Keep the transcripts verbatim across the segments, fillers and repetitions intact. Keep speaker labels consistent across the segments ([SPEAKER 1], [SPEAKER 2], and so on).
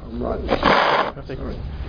[SPEAKER 1] Right. Perfect.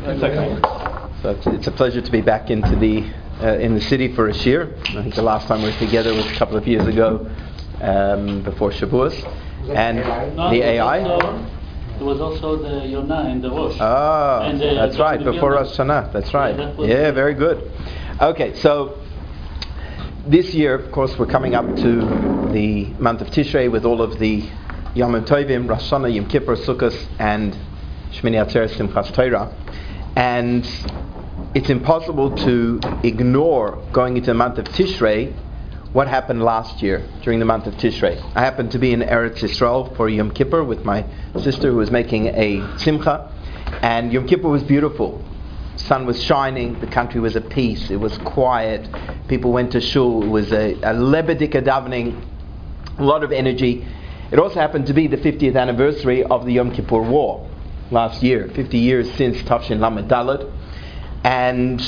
[SPEAKER 1] So it's, it's a pleasure to be back into the uh, in the city for a shir. I think the last time we were together was a couple of years ago, um, before Shavuos, and
[SPEAKER 2] no,
[SPEAKER 1] the A I.
[SPEAKER 2] Also, there was also the Yonah and the Rosh.
[SPEAKER 1] Ah,
[SPEAKER 2] and the,
[SPEAKER 1] that's
[SPEAKER 2] the
[SPEAKER 1] right. Before Rosh Hashanah. That's right.
[SPEAKER 2] Yeah, that
[SPEAKER 1] yeah, very good. Okay, so this year, of course, we're coming up to the month of Tishrei with all of the Yom Tovim, Rosh Hashanah, Yom Kippur, Sukkot, and Shmini Atzeres, Simchas Torah, and it's impossible to ignore going into the month of Tishrei what happened last year during the month of Tishrei. I happened to be in Eretz Yisrael for Yom Kippur with my sister who was making a simcha, and Yom Kippur was beautiful. The sun was shining, the country was at peace, it was quiet, people went to shul, it was a, a lebedika davening, a lot of energy. It also happened to be the fiftieth anniversary of the Yom Kippur War last year, fifty years since Tafshin Lamed Daled, and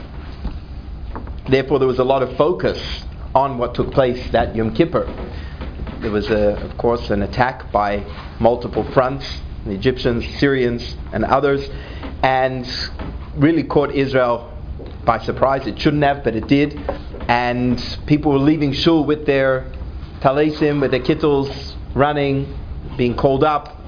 [SPEAKER 1] therefore there was a lot of focus on what took place that Yom Kippur. There was, a, of course, an attack by multiple fronts, the Egyptians, Syrians, and others, and really caught Israel by surprise. It shouldn't have, but it did, and people were leaving shul with their talesim, with their kittles, running, being called up,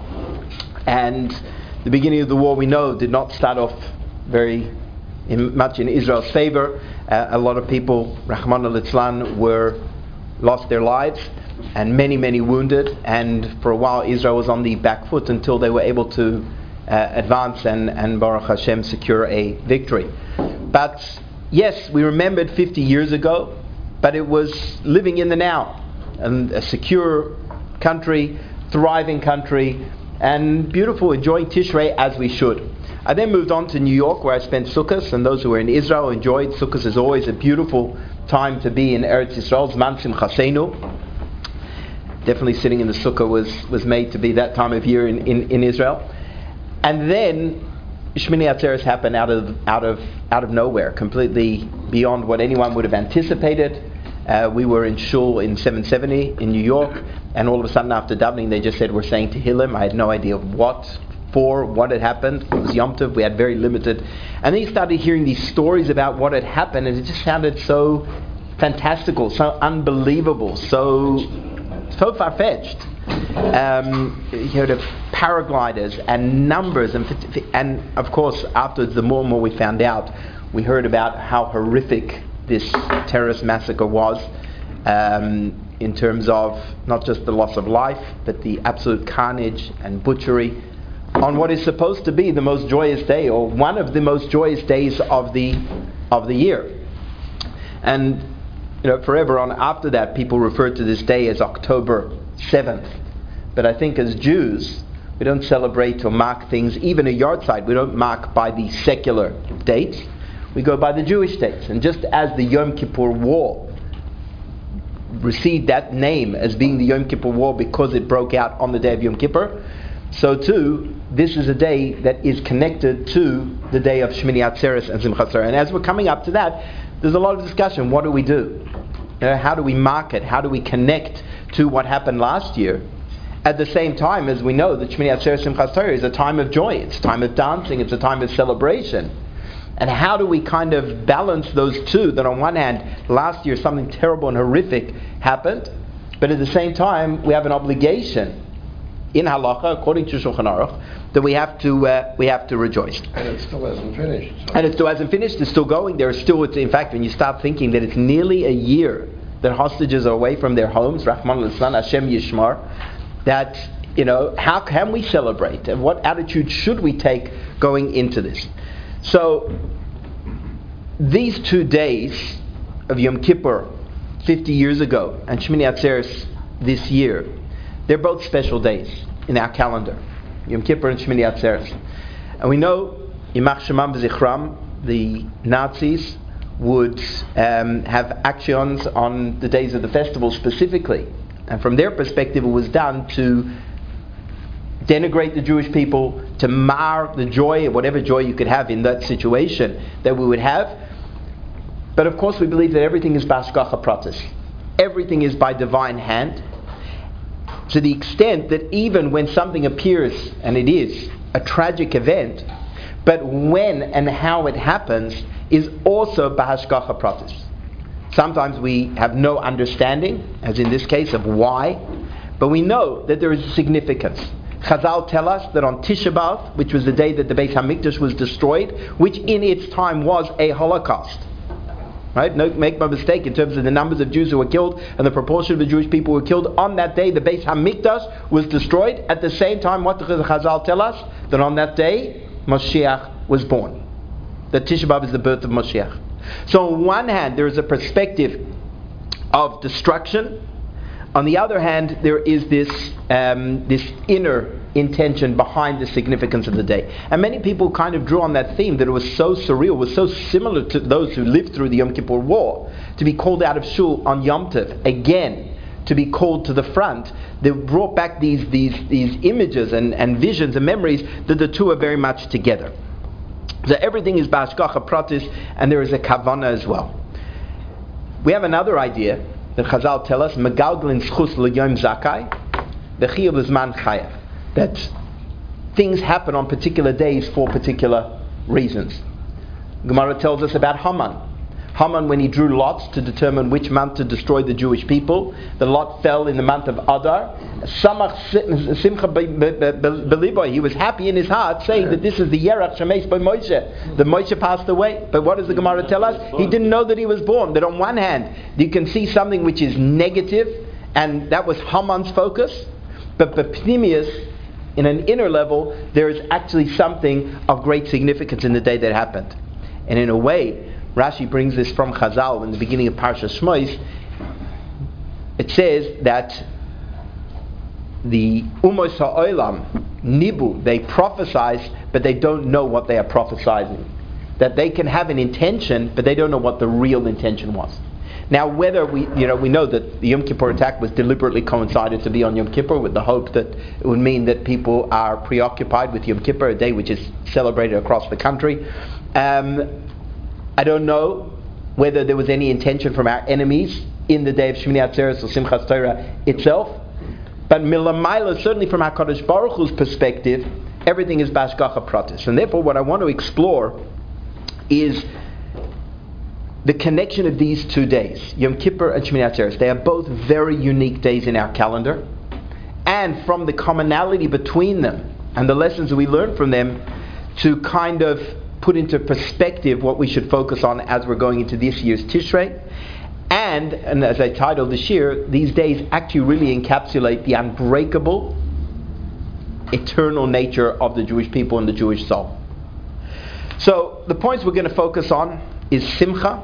[SPEAKER 1] and the beginning of the war, we know, did not start off very in, much in Israel's favor. Uh, a lot of people, Rahman al-Islam, were lost their lives, and many, many wounded. And for a while, Israel was on the back foot until they were able to uh, advance and, and Baruch Hashem secure a victory. But yes, we remembered fifty years ago, but it was living in the now, and a secure country, thriving country, and beautiful, enjoying Tishrei as we should. I then moved on to New York, where I spent Sukkot, and those who were in Israel enjoyed. Sukkot is always a beautiful time to be in Eretz Yisrael. Zman Simchasenu. Definitely sitting in the Sukkah was, was made to be that time of year in, in, in Israel. And then Shmini Atzeres happened out of out of out of nowhere, completely beyond what anyone would have anticipated. Uh, we were in shul in seven seventy in New York, and all of a sudden after davening they just said we're saying Tehillim. I had no idea what for, what had happened. It was Yom Tov, we had very limited. And then you started hearing these stories about what had happened, and it just sounded so fantastical, so unbelievable, so so far-fetched. Um, you heard of paragliders and numbers, and and of course afterwards the more and more we found out, we heard about how horrific this terrorist massacre was, um, in terms of not just the loss of life, but the absolute carnage and butchery on what is supposed to be the most joyous day, or one of the most joyous days of the of the year. And you know, forever on after that, people refer to this day as October seventh. But I think as Jews, we don't celebrate or mark things, even a yahrzeit, we don't mark by the secular dates. We go by the Jewish dates. And just as the Yom Kippur War received that name as being the Yom Kippur War because it broke out on the day of Yom Kippur, so too, this is a day that is connected to the day of Shmini Atzeres and Simchas Torah. And as we're coming up to that, there's a lot of discussion. What do we do? You know, how do we mark it? How do we connect to what happened last year? At the same time, as we know, that Shmini Atzeres Simchas Torah is a time of joy. It's a time of dancing. It's a time of celebration. And how do we kind of balance those two? That on one hand, last year something terrible and horrific happened, but at the same time, we have an obligation in halacha, according to Shulchan Aruch, that we have to uh, we have to rejoice.
[SPEAKER 3] And it still hasn't finished. So.
[SPEAKER 1] And it still hasn't finished. It's still going. There is still, in fact, when you start thinking that it's nearly a year that hostages are away from their homes, Rahman al-Islam, Hashem Yishmar, that, you know, how can we celebrate? And what attitude should we take going into this? So, these two days of Yom Kippur, fifty years ago, and Shmini Atzeres this year, they're both special days in our calendar, Yom Kippur and Shmini Atzeres. And we know, Yimach Shemam V'Zichram, the Nazis would um, have actions on the days of the festival specifically. And from their perspective, it was done to denigrate the Jewish people, to mar the joy, whatever joy you could have in that situation that we would have. But of course we believe that everything is b'hashgacha pratis. Everything is by divine hand, to the extent that even when something appears, and it is, a tragic event, but when and how it happens is also b'hashgacha pratis. Sometimes we have no understanding, as in this case, of why, but we know that there is a significance. Chazal tell us that on Tisha B'Av, which was the day that the Beis Hamikdash was destroyed, which in its time was a Holocaust. Right? No, make no mistake in terms of the numbers of Jews who were killed and the proportion of the Jewish people who were killed. On that day, the Beis Hamikdash was destroyed. At the same time, what does the Chazal tell us? That on that day, Moshiach was born. That Tisha B'Av is the birth of Moshiach. So on one hand, there is a perspective of destruction. On the other hand, there is this um, this inner intention behind the significance of the day. And many people kind of drew on that theme, that it was so surreal, was so similar to those who lived through the Yom Kippur War, to be called out of shul on Yom Tov, again, to be called to the front. They brought back these these these images and, and visions and memories that the two are very much together. So everything is b'hashgacha pratis, and there is a kavanah as well. We have another idea that Chazal tell us, Megalglin schus l'yom zakai, v'chiyuv l'zman chayav, that things happen on particular days for particular reasons. Gemara tells us about Haman. Haman, when he drew lots to determine which month to destroy the Jewish people, the lot fell in the month of Adar. Samach simcha b'libo, he was happy in his heart, saying that this is the Yerach Shemesh by Moshe. The Moshe passed away. But what does the Gemara tell us? He didn't know that he was born. That on one hand, you can see something which is negative, and that was Haman's focus. But B'pnimius, in an inner level, there is actually something of great significance in the day that happened. And in a way, Rashi brings this from Chazal in the beginning of Parsha Shmois. It says that the Umos HaOlam, Nibu, they prophesize, but they don't know what they are prophesying. That they can have an intention, but they don't know what the real intention was. Now, whether we, you know, we know that the Yom Kippur attack was deliberately coincided to be on Yom Kippur with the hope that it would mean that people are preoccupied with Yom Kippur, a day which is celebrated across the country. Um, I don't know whether there was any intention from our enemies in the day of Shmini Atzeres or Simchas Torah itself, but Milamayla, certainly from HaKadosh Baruch Hu's perspective, everything is b'hashgacha pratis. And therefore what I want to explore is the connection of these two days, Yom Kippur and Shmini Atzeres. They are both very unique days in our calendar, and from the commonality between them and the lessons we learn from them, to kind of put into perspective what we should focus on as we're going into this year's Tishrei. And, and as I titled this year, these days actually really encapsulate the unbreakable, eternal nature of the Jewish people and the Jewish soul. So the points we're going to focus on is Simcha,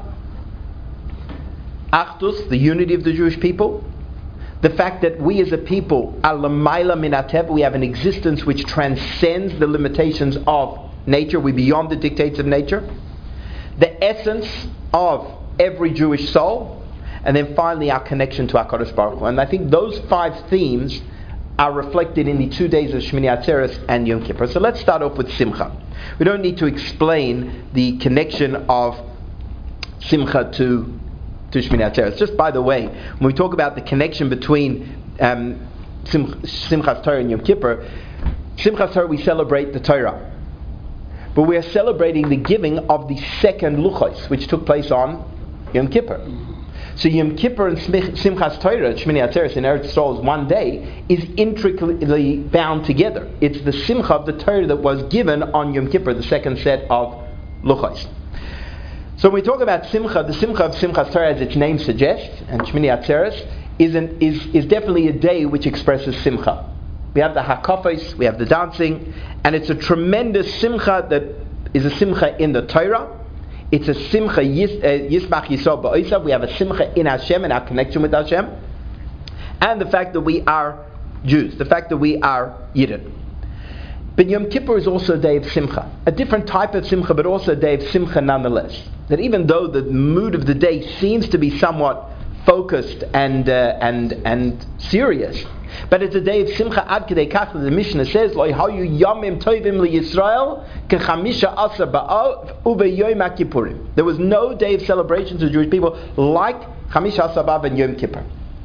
[SPEAKER 1] Achdus, the unity of the Jewish people, the fact that we as a people, al lamayla min hatev, we have an existence which transcends the limitations of nature, we're beyond the dictates of nature, the essence of every Jewish soul, and then finally our connection to HaKadosh Baruch Hu. And I think those five themes are reflected in the two days of Shmini Atzeres and Yom Kippur. So let's start off with Simcha. We don't need to explain the connection of Simcha to, to Shmini Atzeres. Just by the way, when we talk about the connection between um, Sim, Simchas Torah and Yom Kippur, Simchas Torah we celebrate the Torah. But we are celebrating the giving of the second Luchos, which took place on Yom Kippur. So Yom Kippur and Simchas Torah, Shmini Atzeres in Eretz Yisrael's one day, is intricately bound together. It's the Simcha of the Torah that was given on Yom Kippur, the second set of Luchos. So when we talk about Simcha, the Simcha of Simchas Torah, as its name suggests, and Shmini Atzeres, is, an, is, is definitely a day which expresses Simcha. We have the hakafos, we have the dancing, and it's a tremendous simcha that is a simcha in the Torah. It's a simcha yisbach yisrael ba'osav. We have a simcha in Hashem and our connection with Hashem, and the fact that we are Jews, the fact that we are Yidden. But Yom Kippur is also a day of simcha, a different type of simcha, but also a day of simcha nonetheless. That even though the mood of the day seems to be somewhat focused and uh, and and serious, but it's a day of simcha ad kedei kach. The Mishnah says, "Lo hayu yamim tovim liYisrael kechamisha asa ba'av ubeYom HaKippurim." There was no day of celebration to the Jewish people like Chamisha Asa b'av and Yom Kippur.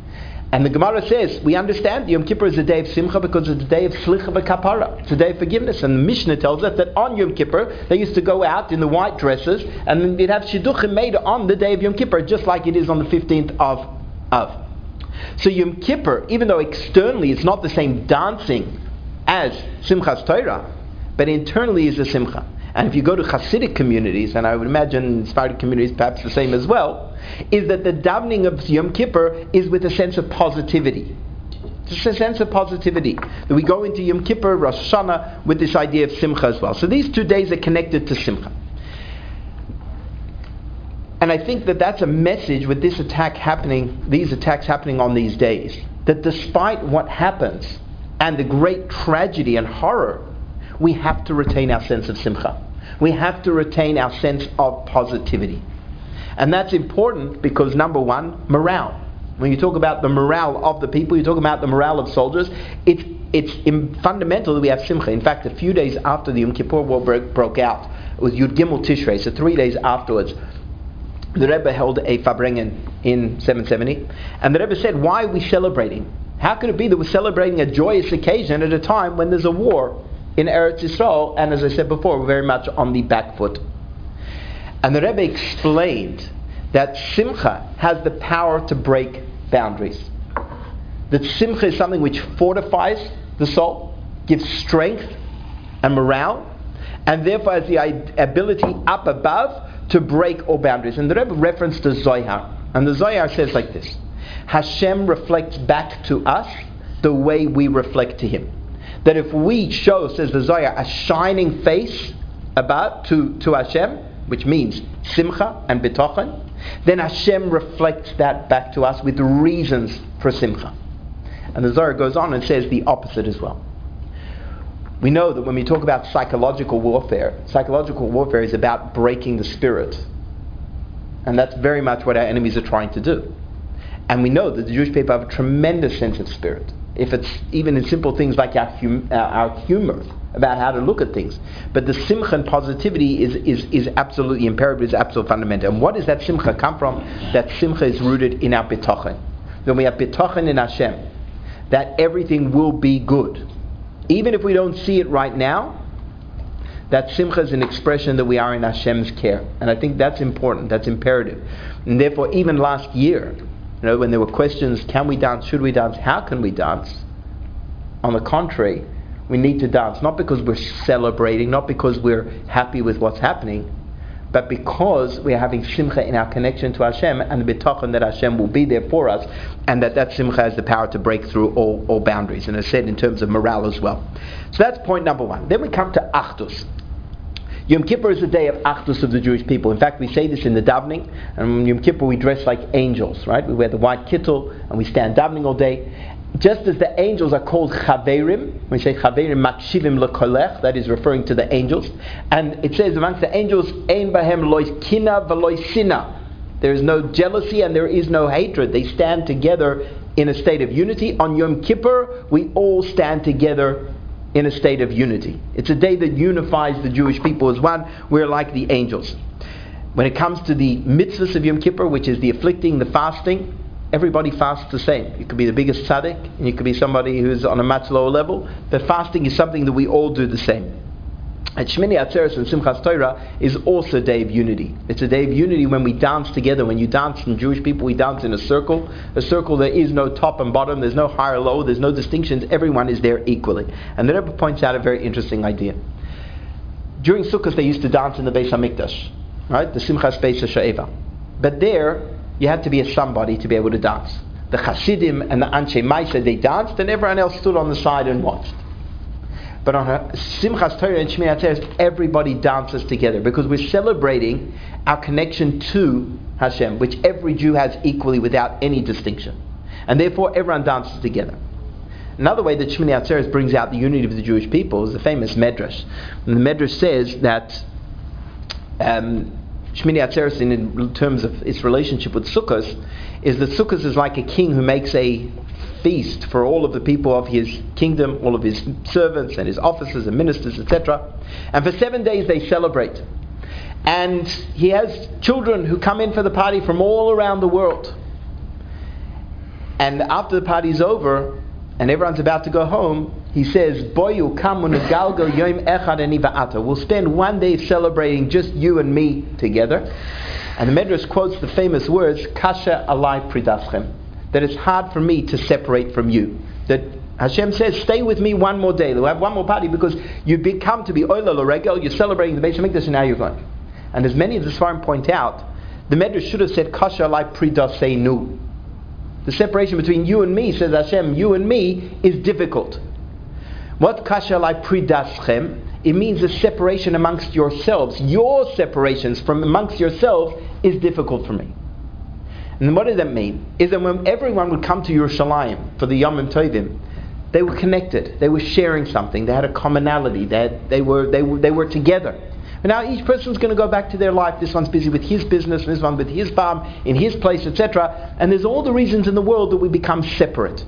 [SPEAKER 1] And the Gemara says, we understand Yom Kippur is a day of Simcha because it's a day of Slicha v'Kapara. It's a day of forgiveness. And the Mishnah tells us that on Yom Kippur, they used to go out in the white dresses and they'd have Shidduchim made on the day of Yom Kippur, just like it is on the fifteenth of Av. So Yom Kippur, even though externally it's not the same dancing as Simchas Torah, but internally is a Simcha. And if you go to Hasidic communities, and I would imagine Sephardic communities perhaps the same as well, is that the davening of Yom Kippur is with a sense of positivity. Just a sense of positivity. That we go into Yom Kippur, Rosh Hashanah, with this idea of Simcha as well. So these two days are connected to Simcha. And I think that that's a message with this attack happening, these attacks happening on these days. That despite what happens, and the great tragedy and horror, we have to retain our sense of Simcha. We have to retain our sense of positivity. And that's important because, number one, morale. When you talk about the morale of the people, you talk about the morale of soldiers, it's, it's fundamental that we have Simcha. In fact, a few days after the Yom Kippur War broke, broke out, it was Yud Gimel Tishrei, so three days afterwards, the Rebbe held a Farbrengen in seven seventy, and the Rebbe said, why are we celebrating? How could it be that we're celebrating a joyous occasion at a time when there's a war in Eretz Yisrael, and as I said before, we're very much on the back foot? And the Rebbe explained that Simcha has the power to break boundaries. That Simcha is something which fortifies the soul, gives strength and morale, and therefore has the ability up above to break all boundaries. And the Rebbe referenced the Zohar, and the Zohar says like this: Hashem reflects back to us the way we reflect to Him. That if we show, says the Zohar, a shining face about to, to Hashem, which means Simcha and Bitochen, then Hashem reflects that back to us with reasons for Simcha. And the Zohar goes on and says the opposite as well. We know that when we talk about psychological warfare, psychological warfare is about breaking the spirit. And that's very much what our enemies are trying to do. And we know that the Jewish people have a tremendous sense of spirit. If it's even in simple things like our, hum, uh, our humor about how to look at things. But the Simcha and positivity is, is, is absolutely imperative, is absolutely fundamental. And what does that Simcha come from? That Simcha is rooted in our Bitochen. When we have Bitochen in Hashem, that everything will be good. Even if we don't see it right now, that Simcha is an expression that we are in Hashem's care. And I think that's important, that's imperative. And therefore, even last year, you know, when there were questions, can we dance, should we dance, how can we dance? On the contrary, we need to dance, not because we're celebrating, not because we're happy with what's happening, but because we're having Simcha in our connection to Hashem, and the bitachon that Hashem will be there for us, and that that Simcha has the power to break through all, all boundaries, and as said, in terms of morale as well. So that's point number one. Then we come to Achdus. Yom Kippur is the day of Achdus of the Jewish people. In fact, we say this in the davening, and on Yom Kippur we dress like angels, right? We wear the white kittel, and we stand davening all day. Just as the angels are called Chaverim, we say Chaverim Makshivim Lekolech, that is referring to the angels. And it says amongst the angels, Ein Bahem Lois Kina Velois Sina. There is no jealousy and there is no hatred. They stand together in a state of unity. On Yom Kippur, we all stand together in a state of unity. It's a day that unifies the Jewish people as one. We're like the angels. When it comes to the mitzvahs of Yom Kippur, which is the afflicting, the fasting, everybody fasts the same. You could be the biggest tzaddik, and you could be somebody who's on a much lower level, but fasting is something that we all do the same. And Shmini Atzeres and Simchas Torah is also a day of unity. It's a day of unity when we dance together. When you dance in Jewish people, we dance in a circle. A circle, there is no top and bottom, there's no high or low, there's no distinctions, everyone is there equally. And the Rebbe points out a very interesting idea. During Sukkot they used to dance in the Beis HaMikdash, right? The Simchas Beis HaSha'eva. But there, you had to be a somebody to be able to dance. The Hasidim and the Anshe Maisa, they danced, and everyone else stood on the side and watched. But on Simchas Torah and Shmini Atzeres, everybody dances together because we're celebrating our connection to Hashem, which every Jew has equally without any distinction. And therefore, everyone dances together. Another way that Shmini Atzeres brings out the unity of the Jewish people is the famous Medrash. And the Medrash says that um, Shmini Atzeres, in, in terms of its relationship with Sukkot, is that Sukkot is like a king who makes a feast for all of the people of his kingdom, all of his servants and his officers and ministers, et cetera. And for seven days they celebrate. And he has children who come in for the party from all around the world. And after the party's over, and everyone's about to go home, he says, Boyu kamu negalgal yom echad ani va'ata. We'll spend one day celebrating just you and me together. And the Medrash quotes the famous words, Kasha alai pridaschem, that it's hard for me to separate from you. That Hashem says, stay with me one more day. We'll have one more party because you become to be oila l'regel, you're celebrating the Beis HaMikdash and now you're going. And as many of the Sfarim point out, the Medrash should have said, Kasha alai pridaseinu. The separation between you and me, says Hashem, you and me is difficult. What kasha alai pridaschem? It means the separation amongst yourselves. Your separations from amongst yourselves is difficult for me. And what does that mean? Is that when everyone would come to Yerushalayim for the Yomim Tovim, they were connected. They were sharing something. They had a commonality. They had, they were they were they were together. But now each person's going to go back to their life. This one's busy with his business, this one with his farm, in his place, et cetera. And there's all the reasons in the world that we become separate.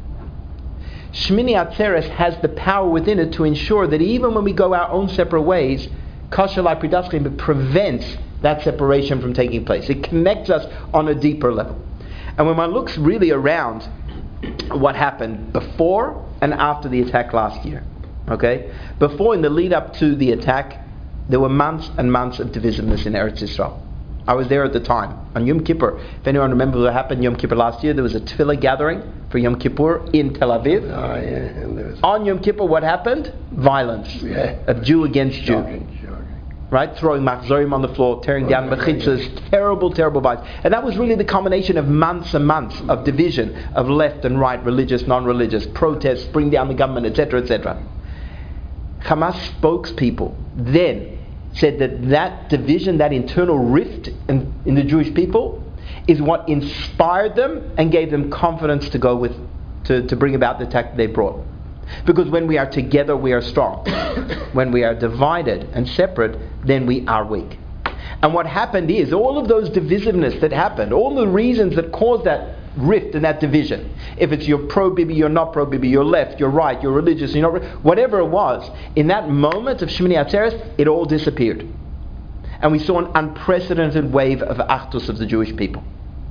[SPEAKER 1] Shmini Atzeres has the power within it to ensure that even when we go our own separate ways, Kasha alai pridaschem prevents that separation from taking place. It connects us on a deeper level. And when one looks really around what happened before and after the attack last year, okay? Before, in the lead up to the attack, there were months and months of divisiveness in Eretz Yisrael. I was there at the time. On Yom Kippur, if anyone remembers what happened Yom Kippur last year, there was a tefillah gathering for Yom Kippur in Tel Aviv.
[SPEAKER 3] Oh, yeah. And there was
[SPEAKER 1] On Yom Kippur, what happened? Violence.
[SPEAKER 3] Yeah.
[SPEAKER 1] Of Jew against Jew.
[SPEAKER 3] shocking, shocking.
[SPEAKER 1] Right? Throwing machzorim on the floor, tearing
[SPEAKER 3] Oh,
[SPEAKER 1] down
[SPEAKER 3] yeah,
[SPEAKER 1] mechitzas,
[SPEAKER 3] yeah.
[SPEAKER 1] terrible, terrible violence. And that was really the combination of months and months of division, of left and right, religious, non-religious, protests, bring down the government, et cetera, et cetera. Hamas spokespeople then said that that division, that internal rift in, in the Jewish people, is what inspired them and gave them confidence to go with, to, to bring about the attack they brought. Because when we are together, we are strong. When we are divided and separate, then we are weak. And what happened is, all of those divisiveness that happened, all the reasons that caused that rift and that division, if it's you're pro-Bibi, you're not pro-Bibi, you're left, you're right, you're religious, you're not, whatever it was, in that moment of Shmini Atzeres, it all disappeared. And we saw an unprecedented wave of achdus of the Jewish people.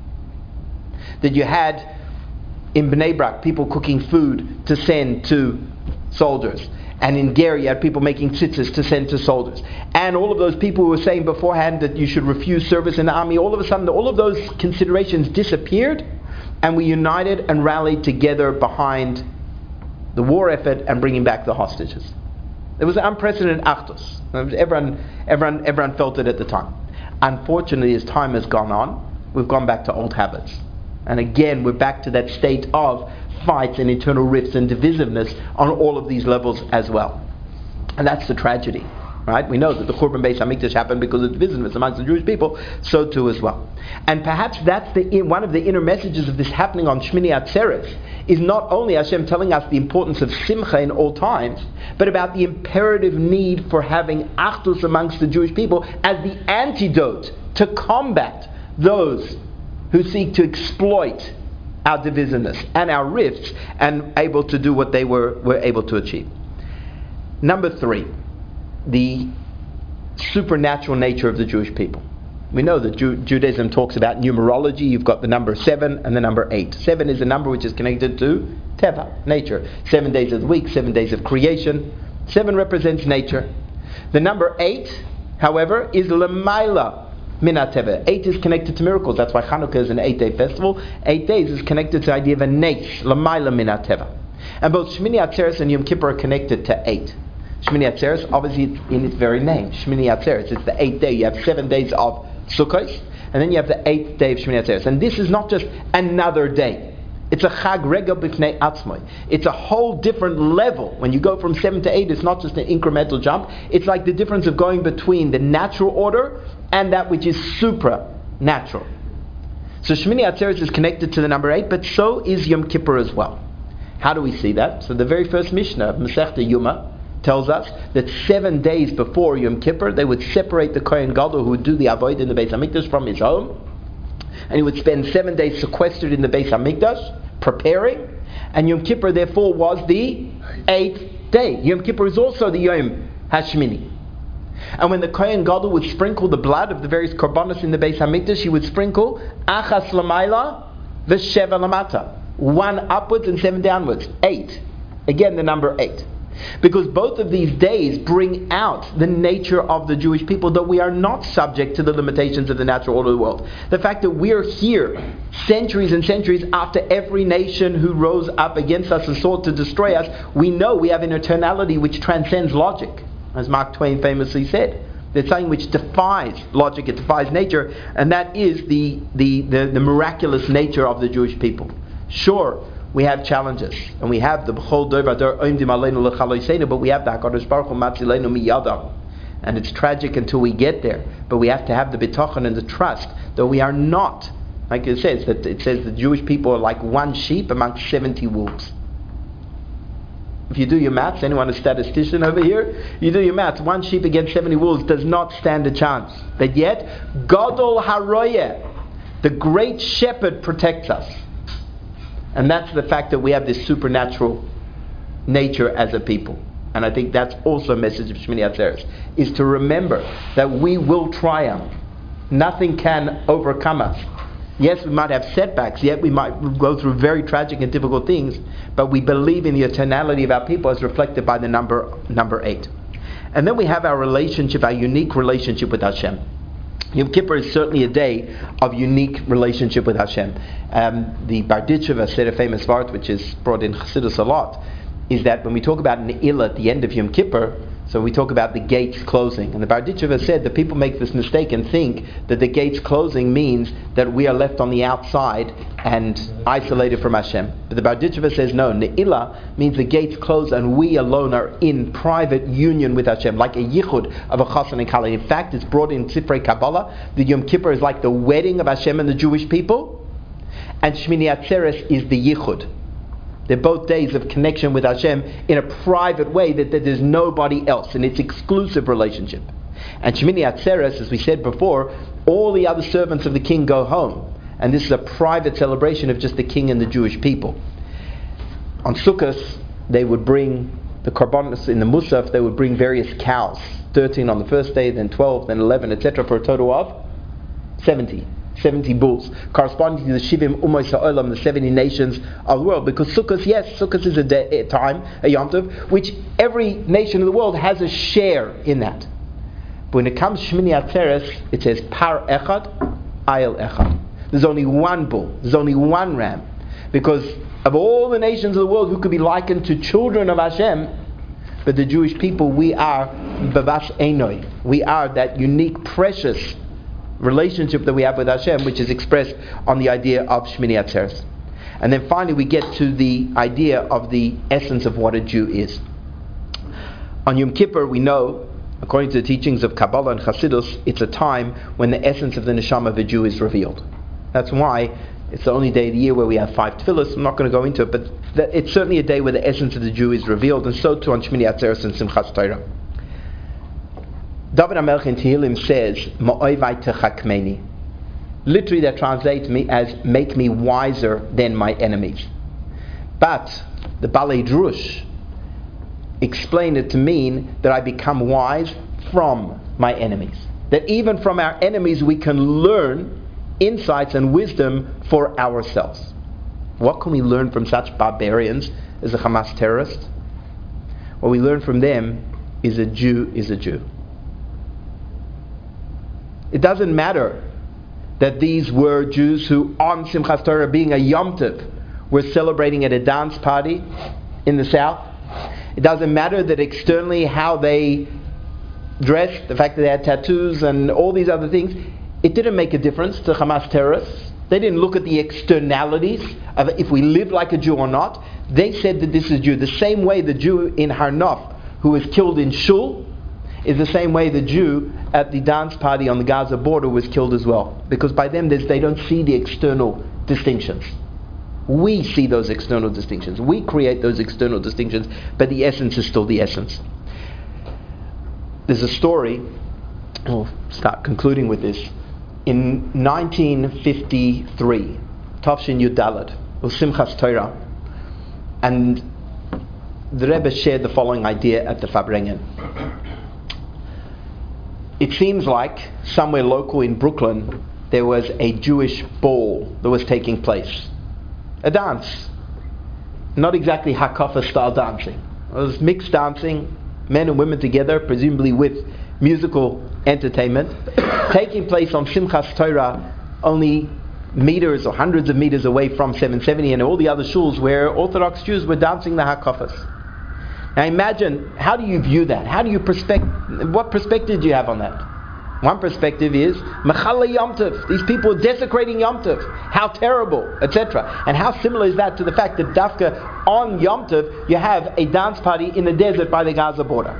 [SPEAKER 1] That you had in Bnei Brak people cooking food to send to soldiers. And in Gary, you had people making tzitzis to send to soldiers. And all of those people who were saying beforehand that you should refuse service in the army, all of a sudden, all of those considerations disappeared, and we united and rallied together behind the war effort and bringing back the hostages. It was an unprecedented achdus. Everyone, everyone, everyone felt it at the time. Unfortunately, as time has gone on, we've gone back to old habits. And again, we're back to that state of fights and internal rifts and divisiveness on all of these levels as well. And that's the tragedy, right? We know that the Churban Beis HaMikdash happened because of divisiveness amongst the Jewish people, so too as well. And perhaps that's the one of the inner messages of this happening on Shmini Atzeres, is not only Hashem telling us the importance of simcha in all times, but about the imperative need for having achdus amongst the Jewish people as the antidote to combat those who seek to exploit our divisiveness and our rifts and able to do what they were, were able to achieve. Number three, the supernatural nature of the Jewish people. We know that Ju- Judaism talks about numerology. You've got the number seven and the number eight. Seven is a number which is connected to Teva, nature. Seven days of the week, seven days of creation. Seven represents nature. The number eight, however, is Lamaila Minateva. Eight is connected to miracles. That's why Hanukkah is an eight-day festival. Eight days is connected to the idea of a nes, Lamaila Minateva. And both Shmini Atzeres and Yom Kippur are connected to eight. Shmini Atzeres, obviously, it's in its very name. Shmini Atzeres, it's the eighth day. You have seven days of Sukkot, and then you have the eighth day of Shmini Atzeres. And this is not just another day. It's a Chag Rega B'fnei Atzmai. It's a whole different level. When you go from seven to eight, it's not just an incremental jump. It's like the difference of going between the natural order and that which is supernatural. So Shmini Atzeres is connected to the number eight, but so is Yom Kippur as well. How do we see that? So the very first Mishnah of Masechta Yuma tells us that seven days before Yom Kippur, they would separate the Kohen Gadol who would do the Avodah in the Beis HaMikdash from his home, and he would spend seven days sequestered in the Beis HaMikdash, preparing, and Yom Kippur therefore was the eighth day. Yom Kippur is also the Yom HaShmini. And when the Kohen Gadol would sprinkle the blood of the various korbanos in the Beis HaMikdash, he would sprinkle Achas Lamaila V'Sheva Lamata. One upwards and seven downwards. Eight. Again, the number eight. Because both of these days bring out the nature of the Jewish people, that we are not subject to the limitations of the natural order of the world. The fact that we are here centuries and centuries after every nation who rose up against us and sought to destroy us, we know we have an eternality which transcends logic. As Mark Twain famously said, there's something which defies logic, it defies nature, and that is the, the, the, the miraculous nature of the Jewish people. Sure, we have challenges, and we have the B'chol Dor V'Dor Oimdim Aleinu L'Chaloseinu, but we have the HaKadosh Baruch Hu Matzilenu Miyadam, and it's tragic until we get there. But we have to have the bitachon and the trust that we are not, like it says, that it says the Jewish people are like one sheep amongst seventy wolves. If you do your maths, anyone a statistician over here? You do your maths, one sheep against seventy wolves does not stand a chance. But yet, Gadol Haroyeh, the great shepherd, protects us. And that's the fact that we have this supernatural nature as a people. And I think that's also a message of Shmini Atzeres, is to remember that we will triumph. Nothing can overcome us. Yes, we might have setbacks, yet we might go through very tragic and difficult things, but we believe in the eternality of our people as reflected by the number number eight. And then we have our relationship, our unique relationship with Hashem. Yom Kippur is certainly a day of unique relationship with Hashem. Um, the Barditcheva said a famous vart, which is brought in Chassidus a lot, is that when we talk about Ne'ilah at the end of Yom Kippur, so we talk about the gates closing. And the Barditcheva said that people make this mistake and think that the gates closing means that we are left on the outside and isolated from Hashem. But the Barditcheva says no, Ne'ilah means the gates close and we alone are in private union with Hashem, like a yichud of a chassan and kala. In fact, it's brought in Sifrei Kabbalah. The Yom Kippur is like the wedding of Hashem and the Jewish people, and Shmini Atzeres is the yichud. They're both days of connection with Hashem in a private way that, that there's nobody else, and it's exclusive relationship. And Shmini Atzeres, as we said before, all the other servants of the king go home, and this is a private celebration of just the king and the Jewish people. On Sukkot, they would bring the korbanos in the Musaf. They would bring various cows, thirteen on the first day, then twelve, then eleven, et cetera, for a total of seventy. seventy bulls, corresponding to the Shivim Umoy Sa'olam, the seventy nations of the world. Because Sukkot, yes, Sukkot is a, day, a time, a Yom Tov, which every nation of the world has a share in that. But when it comes to Shmini Atzeres, it says Par Echad, Ayel Echad. There's only one bull, there's only one ram. Because of all the nations of the world who could be likened to children of Hashem, but the Jewish people, we are Bavas Einoi. We are that unique, precious relationship that we have with Hashem, which is expressed on the idea of Shmini Atzeres. And then finally we get to the idea of the essence of what a Jew is. On Yom Kippur, we know, according to the teachings of Kabbalah and Chassidus, it's a time when the essence of the neshama of a Jew is revealed. That's why it's the only day of the year where we have five tefillos. I'm not going to go into it, but it's certainly a day where the essence of the Jew is revealed, and so too on Shmini Atzeres and Simchas Torah. David HaMelech in Tehillim says, Ma'oivai techakmeni. Literally that translates me as, make me wiser than my enemies. But the Balei Drush explained it to mean that I become wise from my enemies. That even from our enemies we can learn insights and wisdom for ourselves. What can we learn from such barbarians as the Hamas terrorists? What we learn from them is a Jew is a Jew. It doesn't matter that these were Jews who, on Simchas Torah, being a Yom Tov, were celebrating at a dance party in the south. It doesn't matter that externally how they dressed, the fact that they had tattoos and all these other things. It didn't make a difference to Hamas terrorists. They didn't look at the externalities of if we live like a Jew or not. They said that this is Jew. The same way the Jew in Har Nof who was killed in Shul is the same way the Jew at the dance party on the Gaza border was killed as well. Because by them they don't see the external distinctions. We see those external distinctions. We create those external distinctions, but the essence is still the essence. There's a story, I'll start concluding with this. In nineteen fifty-three, Tafshin Yud Daled, was Simchas Torah, and the Rebbe shared the following idea at the Farbrengen. It seems like somewhere local in Brooklyn there was a Jewish ball that was taking place. a dance. Not exactly Hakafa style dancing. It was mixed dancing, men and women together, presumably with musical entertainment, taking place on Simchas Torah, only meters or hundreds of meters away from seven seventy and all the other shuls where Orthodox Jews were dancing the Hakafas. Now imagine, how do you view that? How do you perspect? What perspective do you have on that? One perspective is Mechala Yom Tov. These people are desecrating Yom Tov. How terrible, et cetera. And how similar is that to the fact that Dafka on Yom Tov you have a dance party in the desert by the Gaza border?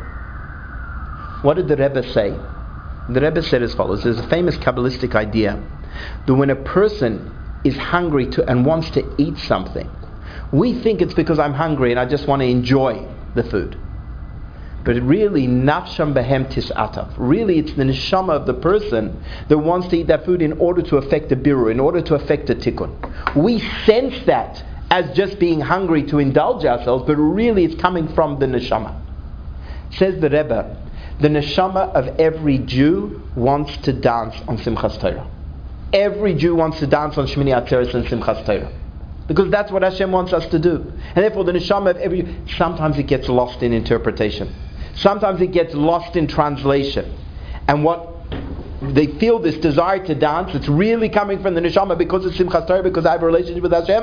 [SPEAKER 1] What did the Rebbe say? The Rebbe said as follows. There's a famous Kabbalistic idea that when a person is hungry to and wants to eat something, we think it's because I'm hungry and I just want to enjoy the food. But really, nafsham behem tis'atav. Really, it's the neshama of the person that wants to eat that food in order to affect a biru, in order to affect a tikkun. We sense that as just being hungry to indulge ourselves, but really it's coming from the neshama. Says the Rebbe, the neshama of every Jew wants to dance on Simchas Torah. Every Jew wants to dance on Shmini Atzeres and Simchas Torah. Because that's what Hashem wants us to do. And therefore the neshama of every... Sometimes it gets lost in interpretation. Sometimes it gets lost in translation. And what they feel, this desire to dance, it's really coming from the neshama because it's Simchas Torah, because I have a relationship with Hashem.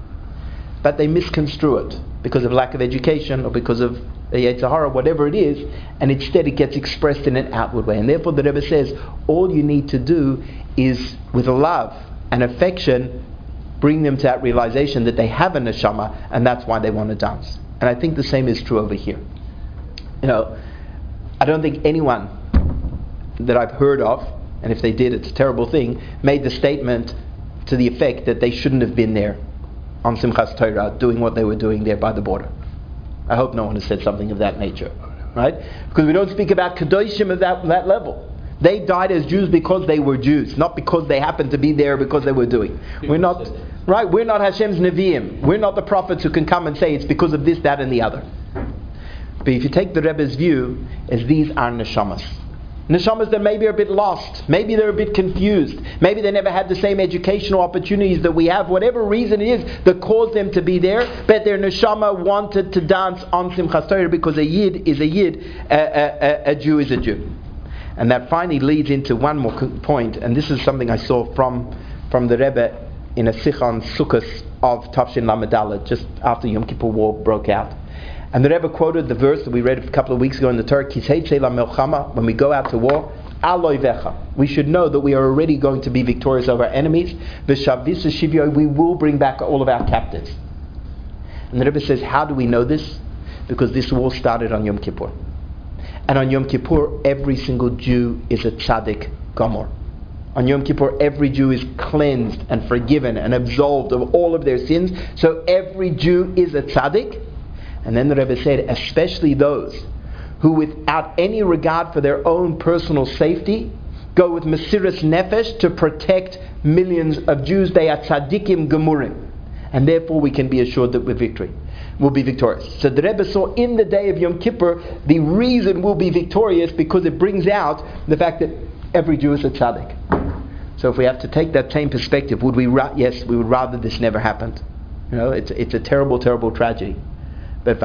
[SPEAKER 1] But they misconstrue it because of lack of education or because of the Yetzer Hara, whatever it is, and instead it gets expressed in an outward way. And therefore the Rebbe says, all you need to do is, with love and affection, bring them to that realization that they have a neshama, and that's why they want to dance. And I think the same is true over here. You know, I don't think anyone that I've heard of, and if they did, it's a terrible thing, made the statement to the effect that they shouldn't have been there on Simchas Torah doing what they were doing there by the border. I hope no one has said something of that nature, right? Because we don't speak about Kedoshim at that, that level. They died as Jews because they were Jews, not because they happened to be there because they were doing. We're not, right? We're not Hashem's Nevi'im. We're not the prophets who can come and say it's because of this, that, and the other. But if you take the Rebbe's view, as these are neshamas. Neshamas that maybe are a bit lost, maybe they're a bit confused, maybe they never had the same educational opportunities that we have, whatever reason it is that caused them to be there, but their neshama wanted to dance on Simchas Torah because a Yid is a Yid, a, a, a, a Jew is a Jew. And that finally leads into one more point, and this is something I saw from from the Rebbe in a Sikha on Sukkot of Tafshin Lamed Daled, just after Yom Kippur War broke out. And the Rebbe quoted the verse that we read a couple of weeks ago in the Torah, Kisei la melchama, when we go out to war, Aloy vecha. We should know that we are already going to be victorious over our enemies. V'shavisa shivyo, we will bring back all of our captives. And the Rebbe says, how do we know this? Because this war started on Yom Kippur. And on Yom Kippur, every single Jew is a tzaddik gomor. On Yom Kippur, every Jew is cleansed and forgiven and absolved of all of their sins. So every Jew is a tzaddik. And then the Rebbe said, especially those who, without any regard for their own personal safety, go with Mesiras Nefesh to protect millions of Jews. They are tzaddikim gemurim. And therefore we can be assured that we're victory. We'll be victorious. So the Rebbe saw in the day of Yom Kippur, the reason we'll be victorious because it brings out the fact that every Jew is a tzaddik. So if we have to take that same perspective, would we? Ra- yes, we would rather this never happened. You know, it's it's a terrible, terrible tragedy. But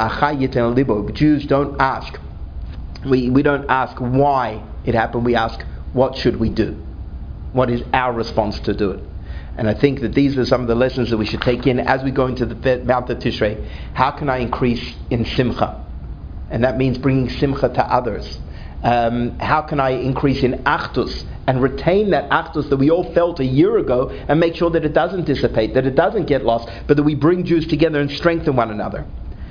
[SPEAKER 1] Jews don't ask. We we don't ask why it happened. We ask, what should we do? What is our response to do it? And I think that these are some of the lessons that we should take in as we go into the Mount of Tishrei. How can I increase in simcha? And that means bringing simcha to others. Um, how can I increase in achdus and retain that achdus that we all felt a year ago and make sure that it doesn't dissipate, that it doesn't get lost, but that we bring Jews together and strengthen one another.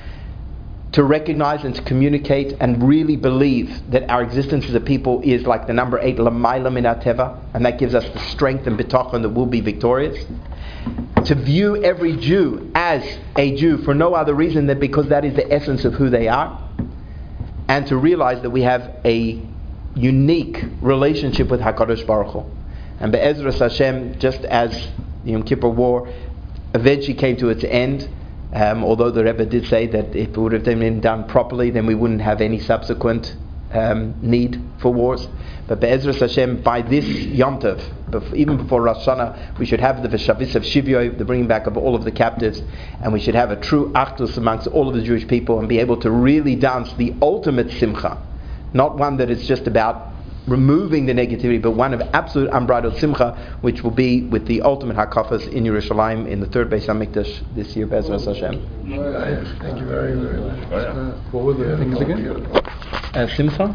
[SPEAKER 1] To recognize and to communicate and really believe that our existence as a people is like the number eight, Lamayla min HaTeva, and that gives us the strength and bitachon that we'll be victorious. To view every Jew as a Jew for no other reason than because that is the essence of who they are. And to realize that we have a unique relationship with HaKadosh Baruch Hu. And Be'ezras Hashem, just as the Yom Kippur War eventually came to its end, Um, although the Rebbe did say that if it would have been done properly, then we wouldn't have any subsequent um, need for wars. But Be'ezras Hashem, by this Yom Tov, bef- even before Rosh Hashanah, we should have the Shavis of Shivyo, the bringing back of all of the captives, and we should have a true Achdus amongst all of the Jewish people and be able to really dance the ultimate Simcha. Not one that is just about removing the negativity, but one of absolute unbridled Simcha, which will be with the ultimate Hakafas in Yerushalayim in the third Beis HaMikdash this year, Be'ezras Hashem.
[SPEAKER 3] Yes, thank you very, very much.
[SPEAKER 4] What were the things again?
[SPEAKER 1] Uh, Simcha?